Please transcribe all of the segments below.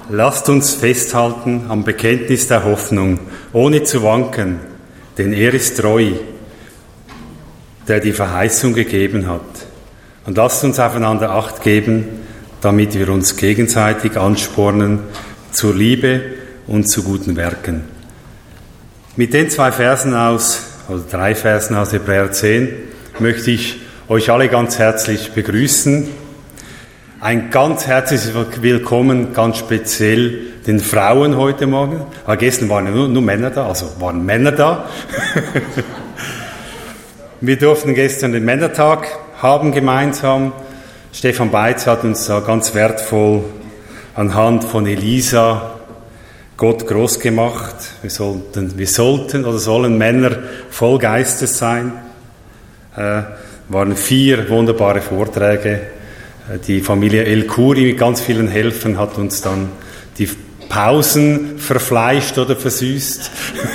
Lasst uns festhalten am Bekenntnis der Hoffnung, ohne zu wanken, denn er ist treu, der die Verheißung gegeben hat. Und lasst uns aufeinander Acht geben, damit wir uns gegenseitig anspornen zur Liebe und zu guten Werken. Mit den 3 Versen aus Hebräer 10 möchte ich euch alle ganz herzlich begrüßen. Ein ganz herzliches Willkommen, ganz speziell den Frauen heute Morgen. Aber gestern waren ja nur Männer da, also waren Männer da. Wir durften gestern den Männertag haben gemeinsam. Stefan Beitz hat uns da ganz wertvoll anhand von Elisa Gott groß gemacht. Wir sollten oder sollen Männer voll Geistes sein. Waren 4 wunderbare Vorträge. Die Familie El Khoury mit ganz vielen Helfern hat uns dann die Pausen verfleischt oder versüßt.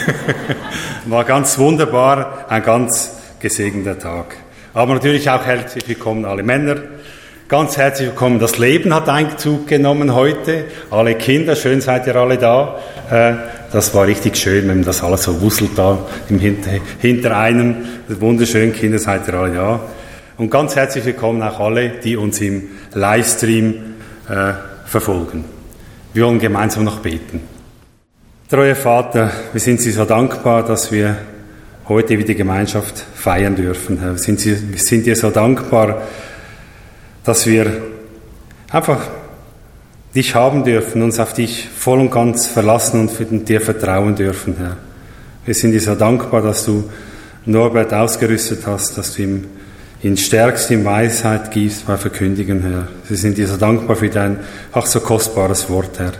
War ganz wunderbar, ein ganz gesegneter Tag. Aber natürlich auch herzlich willkommen alle Männer. Ganz herzlich willkommen. Das Leben hat Einzug genommen heute. Alle Kinder, schön seid ihr alle da. Das war richtig schön, wenn das alles so wuselt da hinter einem. Wunderschön, Kinder, seid ihr alle da. Und ganz herzlich willkommen auch alle, die uns im Livestream verfolgen. Wir wollen gemeinsam noch beten. Treuer Vater, wir sind dir so dankbar, dass wir heute wieder Gemeinschaft feiern dürfen. Wir sind dir so dankbar, dass wir einfach dich haben dürfen, uns auf dich voll und ganz verlassen und dir vertrauen dürfen, Herr. Wir sind dir so dankbar, dass du Norbert ausgerüstet hast, dass du ihm in stärkste Weisheit gibst bei Verkündigen, Herr. Wir sind dir so dankbar für dein so kostbares Wort, Herr. Wir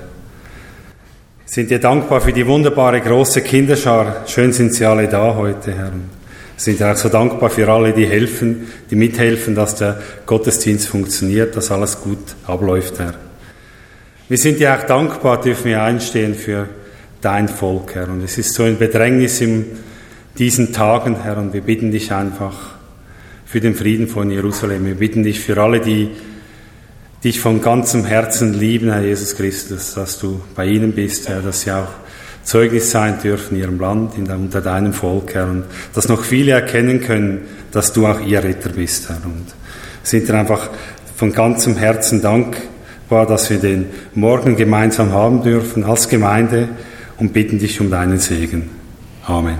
sind dir dankbar für die wunderbare große Kinderschar. Schön sind sie alle da heute, Herr. Wir sind dir auch so dankbar für alle, die helfen, die mithelfen, dass der Gottesdienst funktioniert, dass alles gut abläuft, Herr. Wir sind dir auch dankbar, dürfen wir einstehen für dein Volk, Herr. Und es ist so ein Bedrängnis in diesen Tagen, Herr, und wir bitten dich einfach für den Frieden von Jerusalem. Wir bitten dich für alle, die dich von ganzem Herzen lieben, Herr Jesus Christus, dass du bei ihnen bist, Herr, dass sie auch Zeugnis sein dürfen in ihrem Land, unter deinem Volk, Herr, und dass noch viele erkennen können, dass du auch ihr Retter bist, Herr. Und sind dir einfach von ganzem Herzen dankbar, dass wir den Morgen gemeinsam haben dürfen als Gemeinde und bitten dich um deinen Segen. Amen.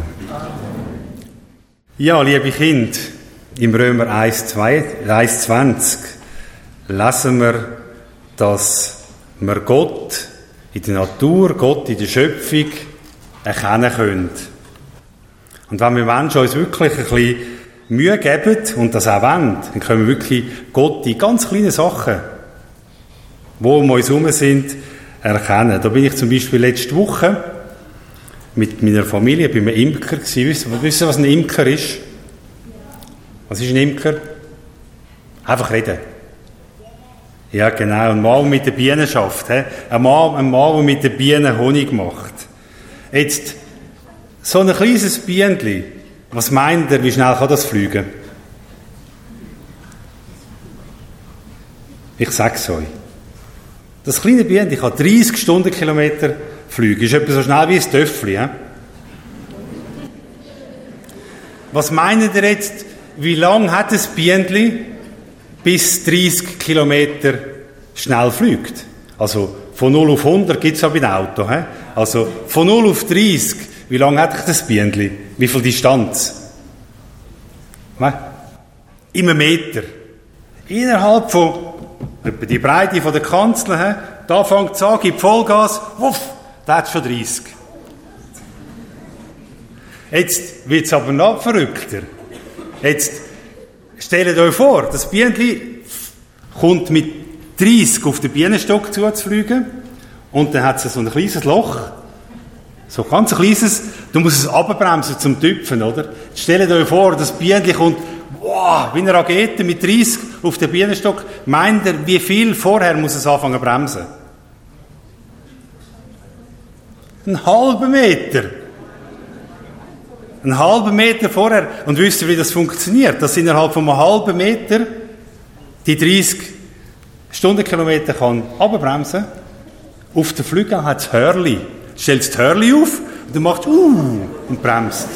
Ja, liebe Kinder, im Römer 1,20 lesen wir, dass wir Gott in der Natur, Gott in der Schöpfung erkennen können. Und wenn wir Menschen uns wirklich ein bisschen Mühe geben und das auch wollen, dann können wir wirklich Gott in ganz kleinen Sachen, die um uns herum sind, erkennen. Da bin ich zum Beispiel letzte Woche mit meiner Familie bei einem Imker gewesen. Wisst ihr, was ein Imker ist? Was ist ein Imker? Einfach reden. Ja, genau. Ein Mann, der mit den Bienen schafft. Ein Mann, der mit den Bienen Honig macht. Jetzt, so ein kleines Bienchen, was meint ihr, wie schnell kann das fliegen? Ich sage es euch. Das kleine Bienchen kann 30 Stundenkilometer fliegen. Ist etwa so schnell wie ein Töffli. Was meint ihr jetzt, wie lange hat ein Bienchen, bis 30 Kilometer schnell fliegt? Also von 0 auf 100 gibt es ja bei dem Auto. Also von 0 auf 30, wie lange hat das Bienchen? Wie viel Distanz? In einem Meter. Innerhalb von etwa die Breite von der Kanzel, da fängt es an, gibt Vollgas, wuff, da hat es schon 30. Jetzt wird es aber noch verrückter. Jetzt stellt euch vor, das Bienchen kommt mit 30 auf den Bienenstock zufliegen und dann hat es so ein kleines Loch, so ganz ein kleines, du musst es abbremsen zum Tüpfen, oder? Jetzt stellt euch vor, das Bienchen kommt, wow, wie eine Rakete mit 30 auf den Bienenstock. Meint ihr, wie viel vorher muss es anfangen zu bremsen? Einen halben Meter. Einen halben Meter vorher. Und wisst ihr, wie das funktioniert? Dass innerhalb von einem halben Meter die 30 Stundenkilometer kann abbremsen Auf den Flügeln hat es Hörli. Du stellst das Hörli auf und du machst und bremst.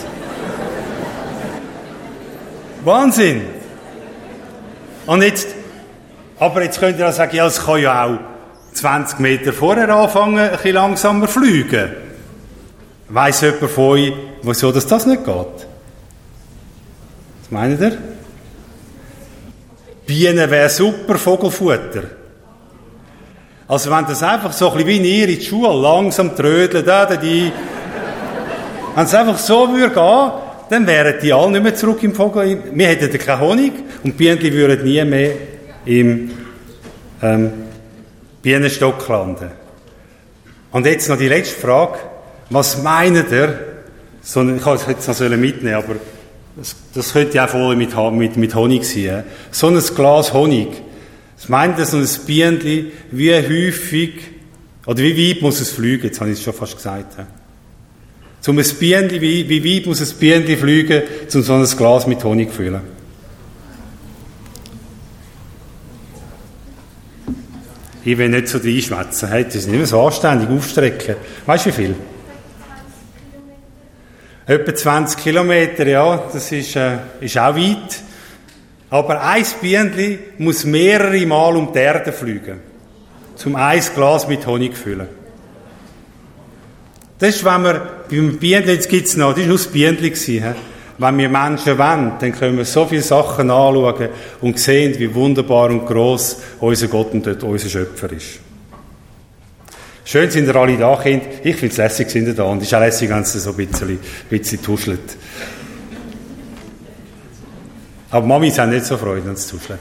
Wahnsinn! Und jetzt, aber jetzt könnt ihr auch sagen, ja, es kann ja auch 20 Meter vorher anfangen, ein bisschen langsamer fliegen. Weiss jemand von euch, wieso das nicht geht? Was meint ihr? Bienen wäre super Vogelfutter. Also wenn das einfach so ein bisschen wie in ihr in die Schule langsam trödeln, wenn es einfach so würde gehen, dann wären die alle nicht mehr zurück im Vogel. Wir hätten keinen Honig und die Bienen würden nie mehr im Bienenstock landen. Und jetzt noch die letzte Frage. Was meint ihr? Ich kann es jetzt noch mitnehmen, aber das könnte ja auch voll mit Honig sein. So ein Glas Honig. Was meint ihr, so ein Bienenli, wie häufig, oder wie weit muss es fliegen? Jetzt habe ich es schon fast gesagt. Zum ein Bienenli, wie weit muss ein Bienenli fliegen, um so ein Glas mit Honig zu füllen? Ich will nicht so reinschwätzen. Das ist nicht mehr so anständig aufstrecken. Weißt du wie viel? Etwa 20 Kilometer, ja, das ist auch weit. Aber ein Bienenli muss mehrere Mal um die Erde fliegen, um ein Glas mit Honig zu füllen. Das ist, wenn wir beim Bienenli, jetzt gibt's noch, das war nur das Bienenli gewesen, wenn wir Menschen wollen, dann können wir so viele Sachen anschauen und sehen, wie wunderbar und gross unser Gott und dort unser Schöpfer ist. Schön sind ihr alle da, Kinder. Ich finde es lässig, sind ihr da. Und es ist auch lässig, wenn es so ein bisschen tuschelt. Aber Mamis haben nicht so Freude, wenn es tuschelt.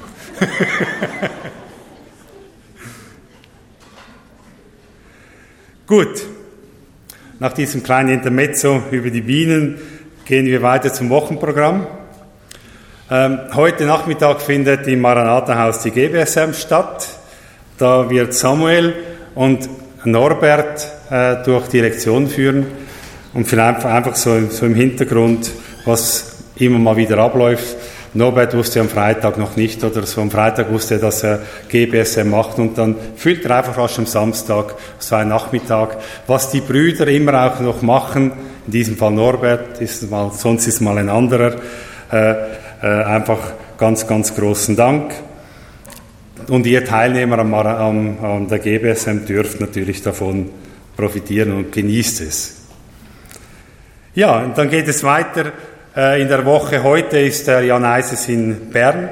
Gut. Nach diesem kleinen Intermezzo über die Bienen gehen wir weiter zum Wochenprogramm. Heute Nachmittag findet im Maranatha-Haus die GBSM statt. Da wird Samuel und Norbert durch die Lektion führen und vielleicht einfach so im Hintergrund, was immer mal wieder abläuft. Norbert wusste am Freitag noch nicht oder so. Am Freitag wusste er, dass er GBSM macht und dann fühlt er einfach erst am Samstag, so ein Nachmittag, was die Brüder immer auch noch machen. In diesem Fall Norbert, sonst ist es mal ein anderer. Einfach ganz, ganz großen Dank. Und ihr Teilnehmer an der GBSM dürft natürlich davon profitieren und genießt es. Ja, und dann geht es weiter in der Woche. Heute ist der Jan Eises in Bern.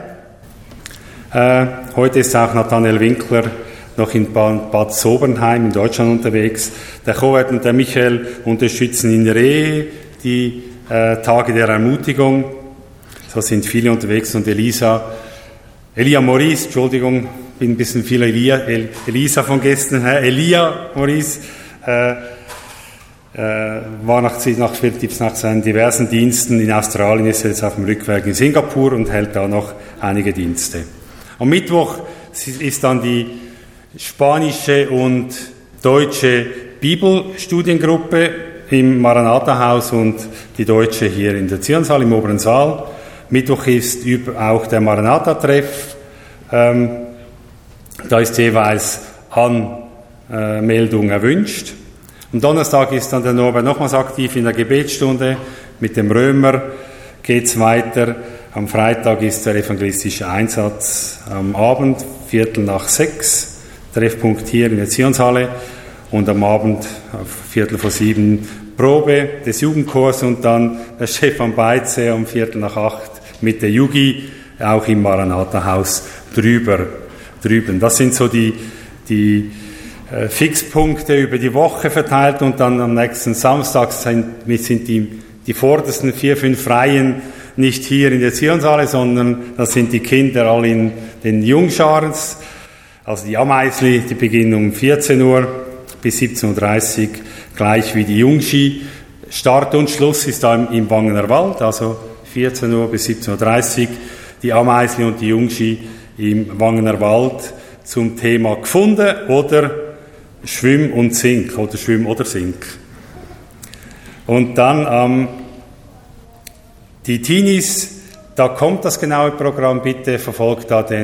Heute ist auch Nathanael Winkler noch in Bad Sobernheim in Deutschland unterwegs. Der Chovert und der Michael unterstützen in Rehe die Tage der Ermutigung. So sind viele unterwegs und Elia Maurice, Entschuldigung, bin ein bisschen viel Elisa von gestern, Elia Maurice, war nach seinen diversen Diensten in Australien, ist jetzt auf dem Rückweg in Singapur und hält da noch einige Dienste. Am Mittwoch ist dann die spanische und deutsche Bibelstudiengruppe im Maranatha-Haus und die deutsche hier in der Zionshalle im oberen Saal. Mittwoch ist auch der Maranatha-Treff. Da ist jeweils Anmeldung erwünscht. Am Donnerstag ist dann der Norbert nochmals aktiv in der Gebetsstunde. Mit dem Römer geht's weiter. Am Freitag ist der evangelistische Einsatz am Abend, 5:45, Treffpunkt hier in der Zionshalle. Und am Abend, 6:45, Probe des Jugendchors und dann der Stefan Beitze um 7:45 mit der Jugi, auch im Maranatha-Haus drüben. Das sind so die Fixpunkte über die Woche verteilt und dann am nächsten Samstag sind die vordersten 4, 5 Reihen nicht hier in der Zionshalle, sondern das sind die Kinder alle in den Jungscharens, also die Ameisli, die beginnen um 14 Uhr bis 17:30 Uhr, gleich wie die Jungski. Start und Schluss ist da im Wangener Wald, also 14 Uhr bis 17:30 Uhr. Die Ameisli und die Jungski im Wangener Wald zum Thema gefunden oder Schwimm und Sink oder Schwimm oder Sink. Und dann die Teenies, da kommt das genaue Programm, bitte verfolgt da den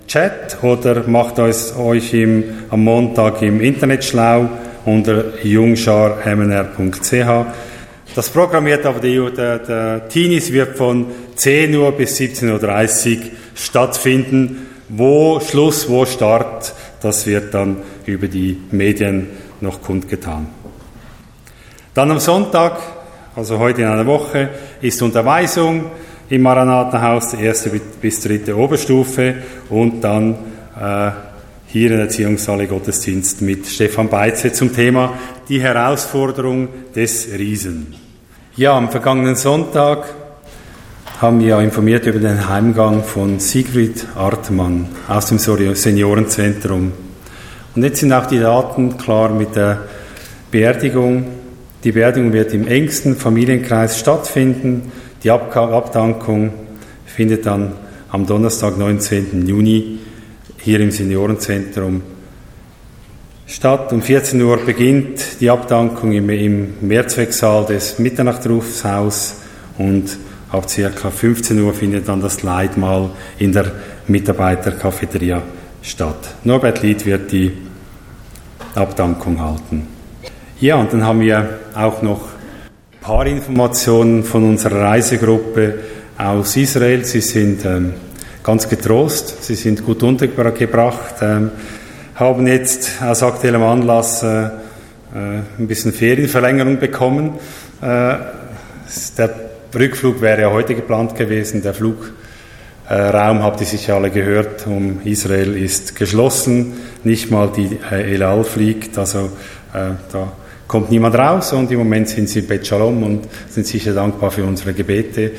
Chat oder macht euch am Montag im Internet schlau unter jungschar.mnr.ch. Das Programm wird aber der Teenies wird von 10 Uhr bis 17.30 Uhr stattfinden. Wo Schluss, wo Start, das wird dann über die Medien noch kundgetan. Dann am Sonntag, also heute in einer Woche, ist Unterweisung im Maranatha-Haus, der 1. bis 3. Oberstufe, und dann hier in der Erziehungshalle Gottesdienst mit Stefan Beitze zum Thema die Herausforderung des Riesen. Ja, am vergangenen Sonntag haben wir informiert über den Heimgang von Sigrid Artmann aus dem Seniorenzentrum. Und jetzt sind auch die Daten klar mit der Beerdigung. Die Beerdigung wird im engsten Familienkreis stattfinden. Die Abdankung findet dann am Donnerstag, 19. Juni, hier im Seniorenzentrum statt. Um 14 Uhr beginnt die Abdankung im Mehrzwecksaal des Mitternachtrufshauses und ab ca. 15 Uhr findet dann das Leitmahl in der Mitarbeitercafeteria statt. Norbert Lied wird die Abdankung halten. Ja, und dann haben wir auch noch ein paar Informationen von unserer Reisegruppe aus Israel. Sie sind ganz getrost, sie sind gut untergebracht, haben jetzt aus aktuellem Anlass ein bisschen Ferienverlängerung bekommen. Der Rückflug wäre ja heute geplant gewesen. Der Flugraum, habt ihr sicher alle gehört, um Israel ist geschlossen. Nicht mal die El Al fliegt, also da kommt niemand raus, und im Moment sind sie in Bet Shalom und sind sicher dankbar für unsere Gebete.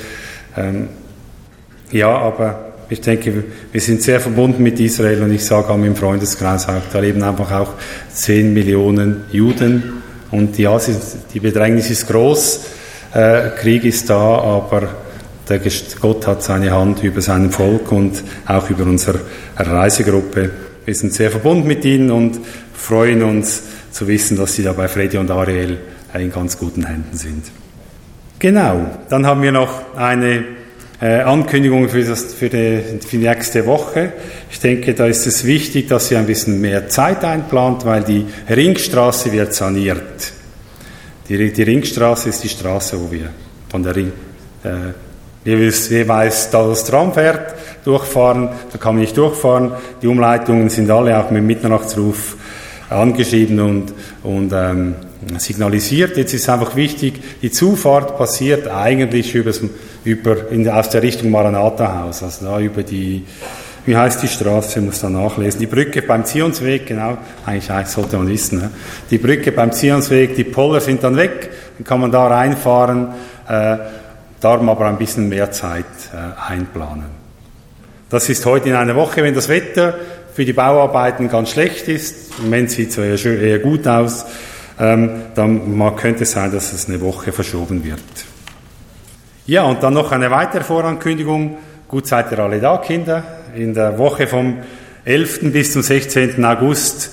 Ja, aber ich denke, wir sind sehr verbunden mit Israel, und ich sage auch im Freundeskreis auch, da leben einfach auch 10 Millionen Juden, und ja, die Bedrängnis ist groß, Krieg ist da, aber Gott hat seine Hand über sein Volk und auch über unsere Reisegruppe. Wir sind sehr verbunden mit ihnen und freuen uns zu wissen, dass sie da bei Freddy und Ariel in ganz guten Händen sind. Genau, dann haben wir noch eine Ankündigung für die nächste Woche. Ich denke, da ist es wichtig, dass ihr ein bisschen mehr Zeit einplant, weil die Ringstraße wird saniert. Die Ringstraße ist die Straße, wo wir von der jeweils da das Tram fährt, durchfahren. Da kann man nicht durchfahren. Die Umleitungen sind alle auch mit Mitternachtsruf angeschrieben und signalisiert. Jetzt ist einfach wichtig, die Zufahrt passiert eigentlich aus der Richtung Maranatha-Haus, also da über die, wie heißt die Straße, ich muss da nachlesen, die Brücke beim Zionsweg, genau, eigentlich sollte man wissen, ne? Die Brücke beim Zionsweg, die Poller sind dann weg, dann kann man da reinfahren, darum aber ein bisschen mehr Zeit einplanen. Das ist heute in einer Woche, wenn das Wetter für die Bauarbeiten ganz schlecht ist, im Moment sieht es eher gut aus, dann könnte es sein, dass es eine Woche verschoben wird. Ja, und dann noch eine weitere Vorankündigung. Gut, seid ihr alle da, Kinder? In der Woche vom 11. bis zum 16. August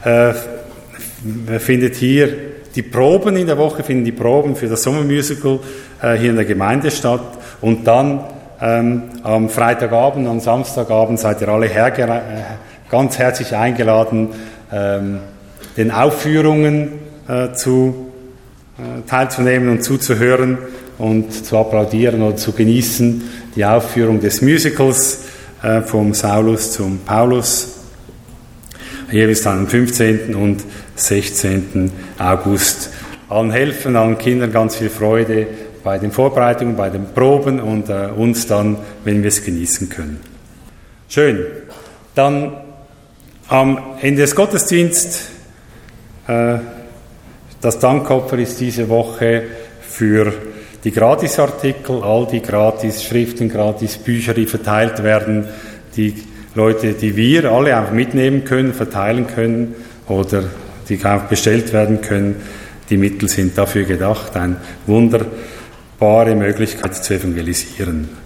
findet hier die Proben für das Sommermusical hier in der Gemeinde statt. Und dann am Freitagabend, am Samstagabend seid ihr alle ganz herzlich eingeladen, den Aufführungen teilzunehmen und zuzuhören und zu applaudieren oder zu genießen, die Aufführung des Musicals vom Saulus zum Paulus. Jeweils dann am 15. und 16. August. Allen helfen, allen Kindern ganz viel Freude bei den Vorbereitungen, bei den Proben und uns dann, wenn wir es genießen können. Schön. Dann am Ende des Gottesdienstes, das Dankopfer ist diese Woche für die Gratisartikel, all die Gratis-Schriften, Gratis-Bücher, die verteilt werden, die Leute, die wir alle auch mitnehmen können, verteilen können oder die auch bestellt werden können. Die Mittel sind dafür gedacht, eine wunderbare Möglichkeit zu evangelisieren.